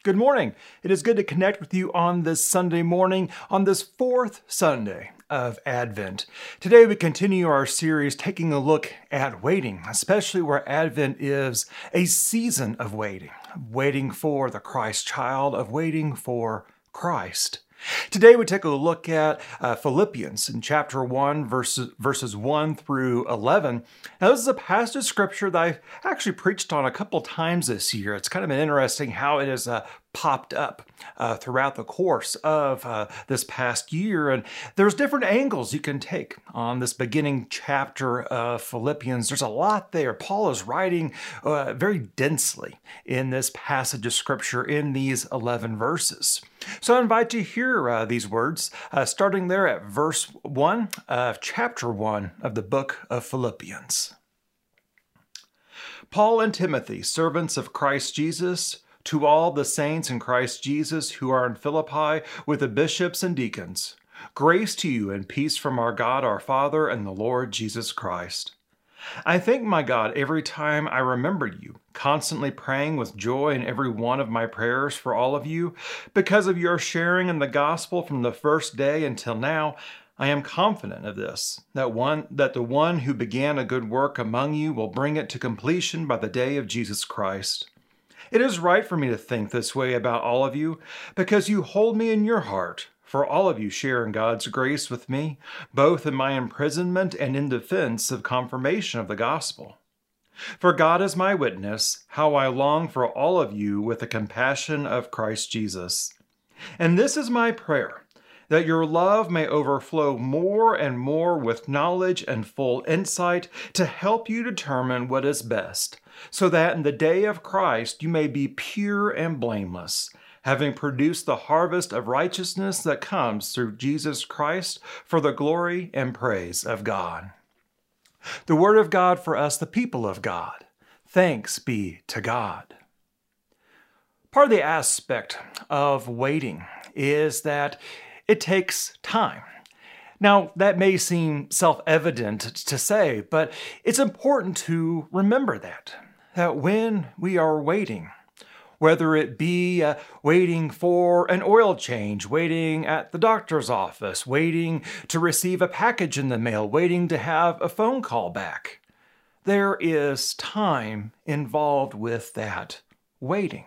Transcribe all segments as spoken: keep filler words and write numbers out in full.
Good morning. It is good to connect with you on this Sunday morning, on this fourth Sunday of Advent. Today we continue our series taking a look at waiting, especially where Advent is a season of waiting, waiting for the Christ child, of waiting for Christ. Today we take a look at uh, Philippians in chapter one, verses, verses one through eleven. Now this is a passage of scripture that I've actually preached on a couple times this year. It's kind of interesting how it has uh, popped up uh, throughout the course of uh, this past year. And there's different angles you can take on this beginning chapter of Philippians. There's a lot there. Paul is writing uh, very densely in this passage of scripture in these eleven verses. So I invite you to hear uh, these words, uh, starting there at verse one of chapter one of the book of Philippians. Paul and Timothy, servants of Christ Jesus, to all the saints in Christ Jesus who are in Philippi with the bishops and deacons, grace to you and peace from our God our Father and the Lord Jesus Christ. I thank my God every time I remember you, constantly praying with joy in every one of my prayers for all of you, because of your sharing in the gospel from the first day until now. I am confident of this, that one that the one who began a good work among you will bring it to completion by the day of Jesus Christ. It is right for me to think this way about all of you, because you hold me in your heart, for all of you share in God's grace with me, both in my imprisonment and in defense of confirmation of the gospel. For God is my witness, how I long for all of you with the compassion of Christ Jesus. And this is my prayer, that your love may overflow more and more with knowledge and full insight to help you determine what is best, so that in the day of Christ you may be pure and blameless, having produced the harvest of righteousness that comes through Jesus Christ for the glory and praise of God. The word of God for us, the people of God. Thanks be to God. Part of the aspect of waiting is that it takes time. Now, that may seem self-evident to say, but it's important to remember that, that when we are waiting, whether it be uh, waiting for an oil change, waiting at the doctor's office, waiting to receive a package in the mail, waiting to have a phone call back, there is time involved with that waiting.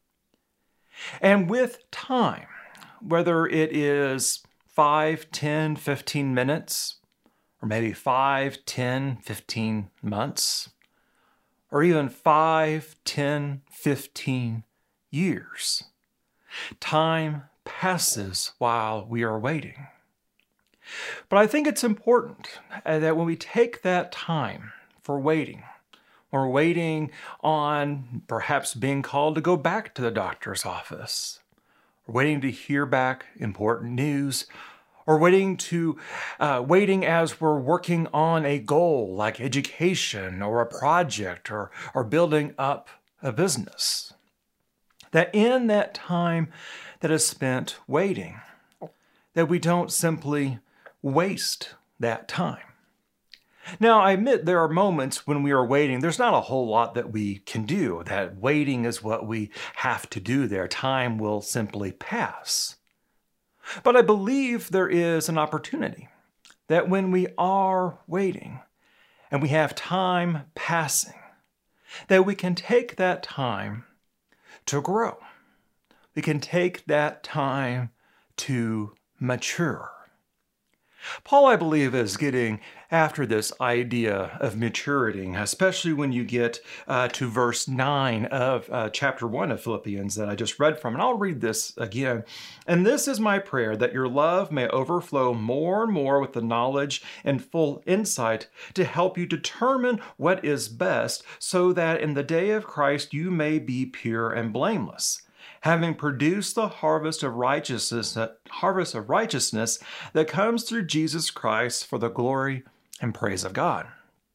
And with time, whether it is five, ten, fifteen minutes, or maybe five, ten, fifteen months, or even five, ten, fifteen years. Time passes while we are waiting. But I think it's important that when we take that time for waiting, or waiting on perhaps being called to go back to the doctor's office, or waiting to hear back important news, or waiting to uh, waiting as we're working on a goal like education or a project or, or building up a business. That in that time that is spent waiting, that we don't simply waste that time. Now, I admit there are moments when we are waiting, there's not a whole lot that we can do. That waiting is what we have to do there. Time will simply pass. But I believe there is an opportunity that when we are waiting and we have time passing, that we can take that time to grow. We can take that time to mature. Paul, I believe, is getting after this idea of maturity, especially when you get uh, to verse nine of uh, chapter one of Philippians that I just read from. And I'll read this again. And this is my prayer, that your love may overflow more and more with the knowledge and full insight to help you determine what is best, so that in the day of Christ you may be pure and blameless, having produced the harvest of righteousness, harvest of righteousness that comes through Jesus Christ for the glory and praise of God.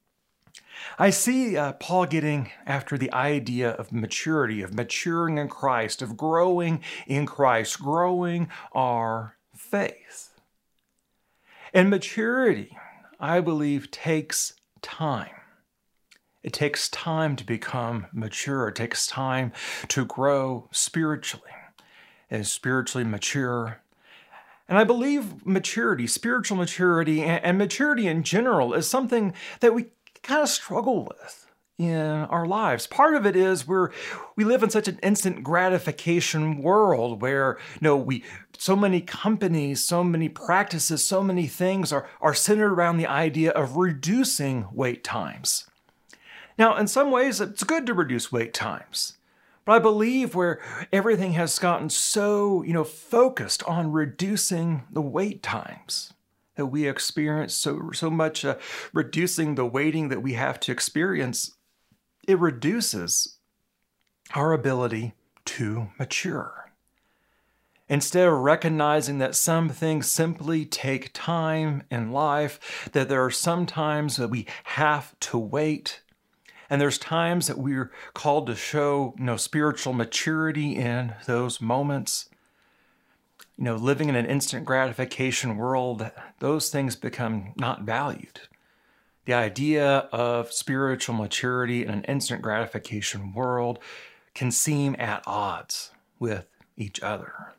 I see uh, Paul getting after the idea of maturity, of maturing in Christ, of growing in Christ, growing our faith. And maturity, I believe, takes time. It takes time to become mature. It takes time to grow spiritually and spiritually mature. And I believe maturity, spiritual maturity, and maturity in general is something that we kind of struggle with in our lives. Part of it is we're we live in such an instant gratification world where, you know, we so many companies, so many practices, so many things are, are centered around the idea of reducing wait times. Now, in some ways, it's good to reduce wait times. But I believe where everything has gotten so, you know, focused on reducing the wait times that we experience, so, so much uh, reducing the waiting that we have to experience, it reduces our ability to mature. Instead of recognizing that some things simply take time in life, that there are some times that we have to wait, and there's times that we're called to show, you know, spiritual maturity in those moments. You know, living in an instant gratification world, those things become not valued. The idea of spiritual maturity in an instant gratification world can seem at odds with each other.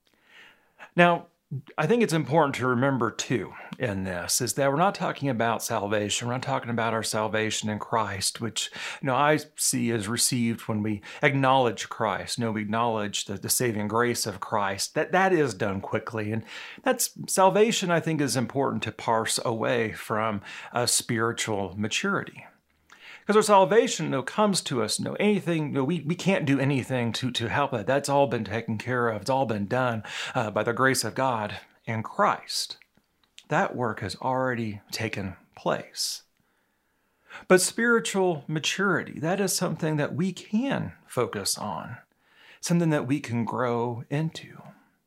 Now, I think it's important to remember, too, in this, is that we're not talking about salvation. We're not talking about our salvation in Christ, which, you know, I see as received when we acknowledge Christ. You know, we acknowledge the, the saving grace of Christ. That that is done quickly. And that's salvation, I think, is important to parse away from a spiritual maturity. Because our salvation, you know, comes to us, you know, anything, you know, we, we can't do anything to, to help it. That's all been taken care of. It's all been done uh, by the grace of God in Christ. That work has already taken place. But spiritual maturity, that is something that we can focus on, something that we can grow into.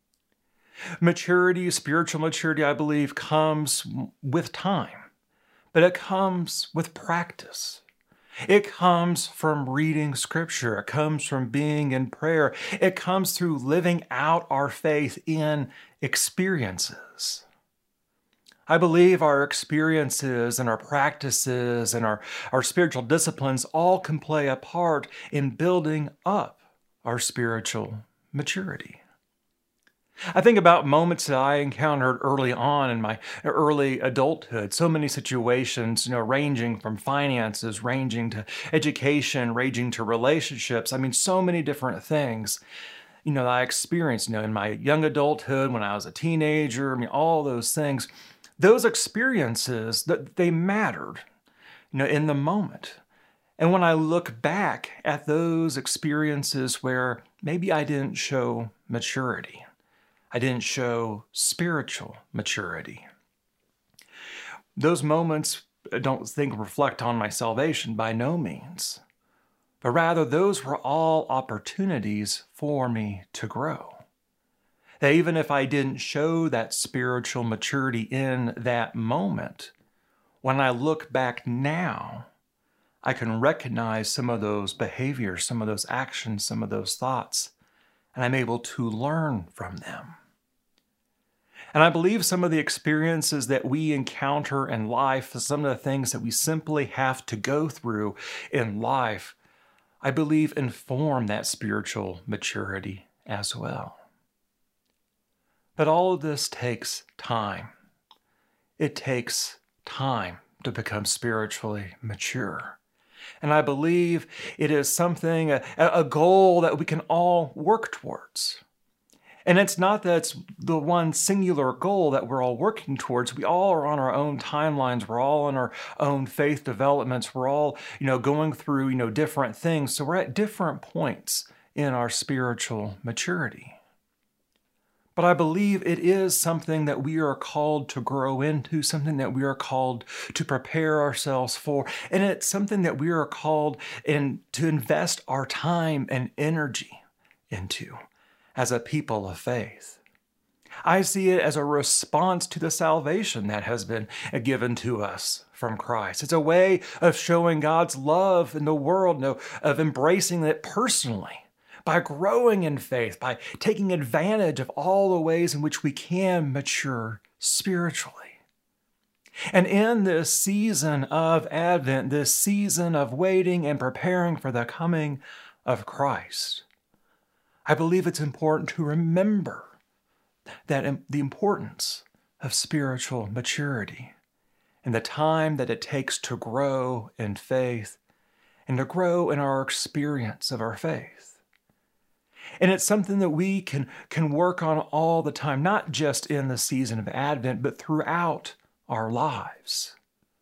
Maturity, spiritual maturity, I believe, comes with time, but it comes with practice. It comes from reading Scripture. It comes from being in prayer. It comes through living out our faith in experiences. I believe our experiences and our practices and our, our spiritual disciplines all can play a part in building up our spiritual maturity. I think about moments that I encountered early on in my early adulthood. So many situations, you know, ranging from finances, ranging to education, ranging to relationships. I mean, so many different things, you know, that I experienced, you know, in my young adulthood, when I was a teenager. I mean, all those things, those experiences, that they mattered, you know, in the moment. And when I look back at those experiences where maybe I didn't show maturity, I didn't show spiritual maturity, those moments, I don't think, reflect on my salvation by no means, but rather those were all opportunities for me to grow. That even if I didn't show that spiritual maturity in that moment, when I look back now, I can recognize some of those behaviors, some of those actions, some of those thoughts, and I'm able to learn from them. And I believe some of the experiences that we encounter in life, some of the things that we simply have to go through in life, I believe inform that spiritual maturity as well. But all of this takes time. It takes time to become spiritually mature. And I believe it is something, a, a goal that we can all work towards. And it's not that it's the one singular goal that we're all working towards. We all are on our own timelines. We're all on our own faith developments. We're all, you know, going through, you know, different things. So we're at different points in our spiritual maturity. But I believe it is something that we are called to grow into, something that we are called to prepare ourselves for. And it's something that we are called in to invest our time and energy into as a people of faith. I see it as a response to the salvation that has been given to us from Christ. It's a way of showing God's love in the world, no, of embracing it personally, by growing in faith, by taking advantage of all the ways in which we can mature spiritually. And in this season of Advent, this season of waiting and preparing for the coming of Christ, I believe it's important to remember that the importance of spiritual maturity and the time that it takes to grow in faith and to grow in our experience of our faith. And it's something that we can, can work on all the time, not just in the season of Advent, but throughout our lives.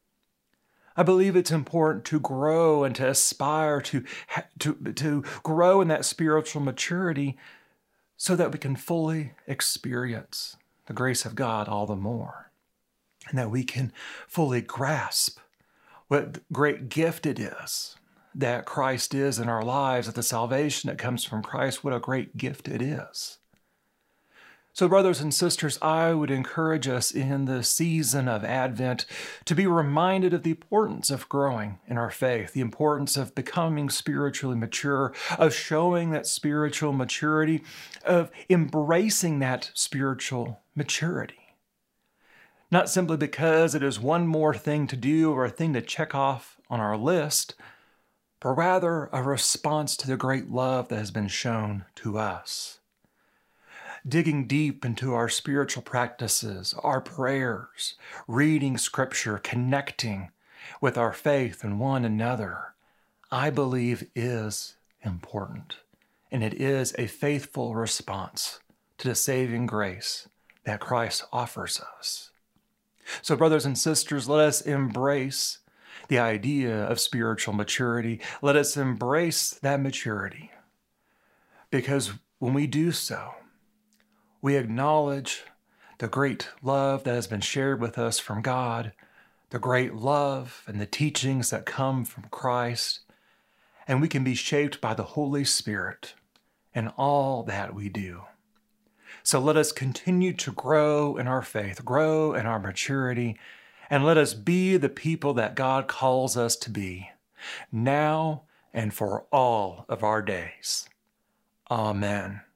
I believe it's important to grow and to aspire to, to, to grow in that spiritual maturity so that we can fully experience the grace of God all the more, and that we can fully grasp what great gift it is that Christ is in our lives, that the salvation that comes from Christ, what a great gift it is. So, brothers and sisters, I would encourage us in the season of Advent to be reminded of the importance of growing in our faith, the importance of becoming spiritually mature, of showing that spiritual maturity, of embracing that spiritual maturity. Not simply because it is one more thing to do or a thing to check off on our list, but rather a response to the great love that has been shown to us. Digging deep into our spiritual practices, our prayers, reading Scripture, connecting with our faith and one another, I believe is important. And it is a faithful response to the saving grace that Christ offers us. So, brothers and sisters, let us embrace the idea of spiritual maturity. Let us embrace that maturity, because when we do so, we acknowledge the great love that has been shared with us from God, the great love and the teachings that come from Christ, and we can be shaped by the Holy Spirit in all that we do. So let us continue to grow in our faith, grow in our maturity, and let us be the people that God calls us to be, now and for all of our days. Amen.